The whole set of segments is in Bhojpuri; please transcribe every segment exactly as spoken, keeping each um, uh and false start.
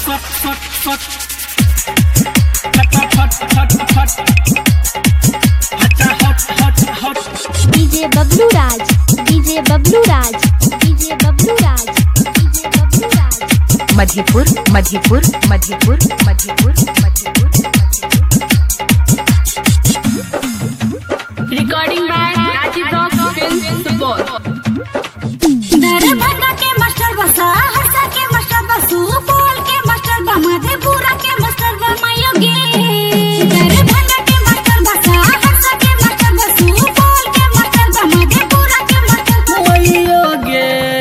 DJ Bablu Raj DJ Bablu Raj DJ Bablu Raj DJ Bablu Raj Madhepur Madhepur Madhepur Madhepur Madhepur recording by Rajeev rock film Supaul. Darbhanga के मास्टर बसा हरसा के मास्टर बसु बोल के मास्टर बा मधेपुरा के मास्टर बा मायोगे। दरभंगा के मास्टर बसा हरसा के मास्टर बसु बोल के मास्टर बा मधेपुरा के मास्टर मायोगे।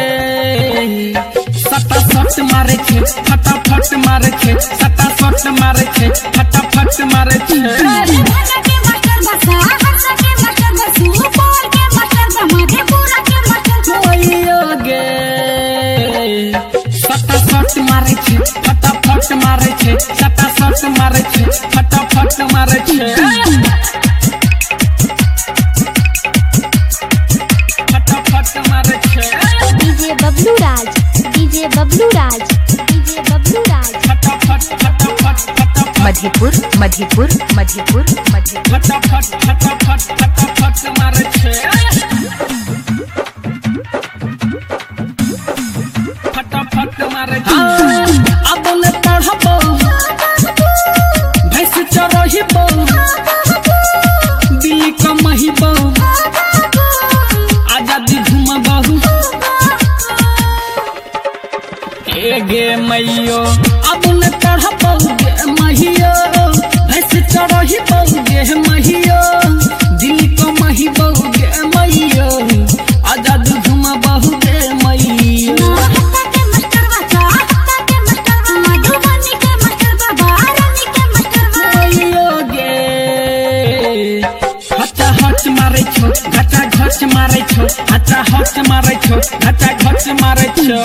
सटा सट मारे छे फटाफट मारे छे सटा सट मारे छे फटाफट मारे छे। दरभंगा के मास्टर बसा हरसा के मास्टर बसु बोल के मास्टर बा मधेपुरा के मास्टर मायोगे। सटा सट मारे छे फटाफट मारे छे सटा सट मारे छे फटाफट मारे छे। फटाफट मारे छे। DJ Bablu Raj DJ Bablu Raj DJ Bablu Raj फटाफट फटाफट फटाफट मधेपुर मधेपुर मधेपुर मधेपुर फटाफट फटाफट फटाफट मारे छे। फटाफट मारे छे। अब ले पढ़बो भैंस चरहिबो दिल्ली कमहिबो आजादी घुमबहु ए गे मैयो। अब ले पढ़बो गे महियो भैंस चरहिबो गे महियो दिल्ली कमहिबो गे मैयो आजादी घुमबहु गे मैयो। हत्ता के मास्टर बसा हत्ता के मास्टर बा मधुबनी के मास्टर बा बारानी के मास्टर बा मायोगे। हचा हच मारे छो घचा घच मारे छो हचा हच मारे छो घचा घच मारे छो।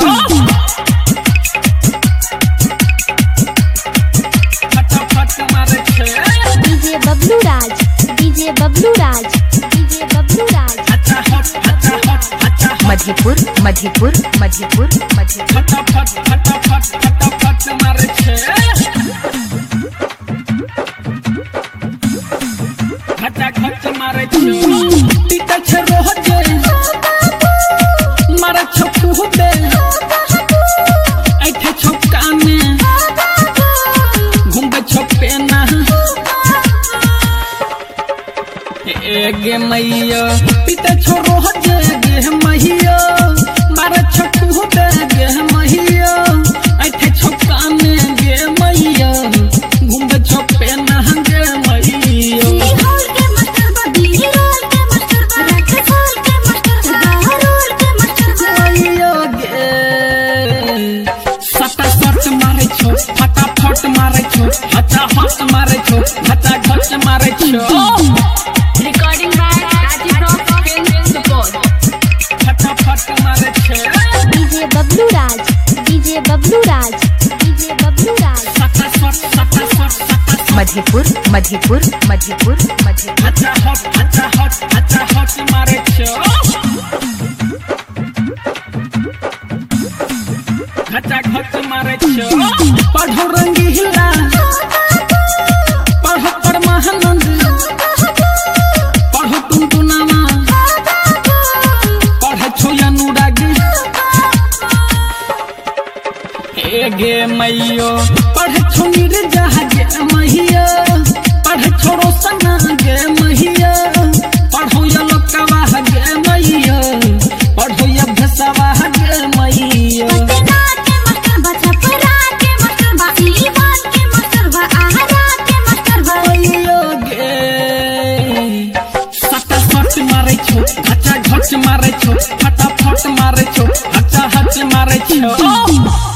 फटाफट मारे छो। DJ Bablu Raj DJ Bablu Raj DJ Bablu Raj हचा हच हचा हच हचा हच। मधेपुर मधेपुर मधेपुर मधेपुर फटाफट फटाफट फटाफट मारे छे। घचा घच मारे छो। पीटे छे रोजे मारे छो खूबे ऐठे छो काने घूमबे छो पेना ए गे मैयो। पीटे छो रोजे गे मैयो मारे छो खूबे गे मैयो ऐठे छो काने गे मैयो घूमबे छो पेना गे मैयो। हॉल के मास्टर बा दिल्ली रोल के मास्टर बा रख फॉल के मास्टर बा रोल के मास्टर बा मायोगे। सटा सट मारे छो फटाफट मारे छो हचा हच मारे छो घचा घच मारे छो। Recording by Rajeev rock film Supaul. फटाफट मारे छे। DJ Bablu Raj DJ Bablu Raj DJ Bablu Raj सटा सट सटा सट सटा सट। मधेपुर मधेपुर मधेपुर मधेपुर हचा हच हचा हच हचा हच मारे छो। घचा घच मारे छो। पढ़ो रंगीला पढ़ो परमानंद पढ़ो टुनटुनामा पढ़े छो अनुराग ए गे मैयो। पढ़े छो नीरजा गे मैयो पढ़े छो रोशना गे मैयो पढ़ो या लोकवा गे मैयो पढ़ो या भसवा गे मैयो। पटना के मास्टर बा छपरा के मास्टर बा सीवान के मास्टर बा आहारा के मास्टर बा मायोगे। सटा सट मारे छो घचा घच मारे छो फटाफट मारे छो हचा हच मारे छो।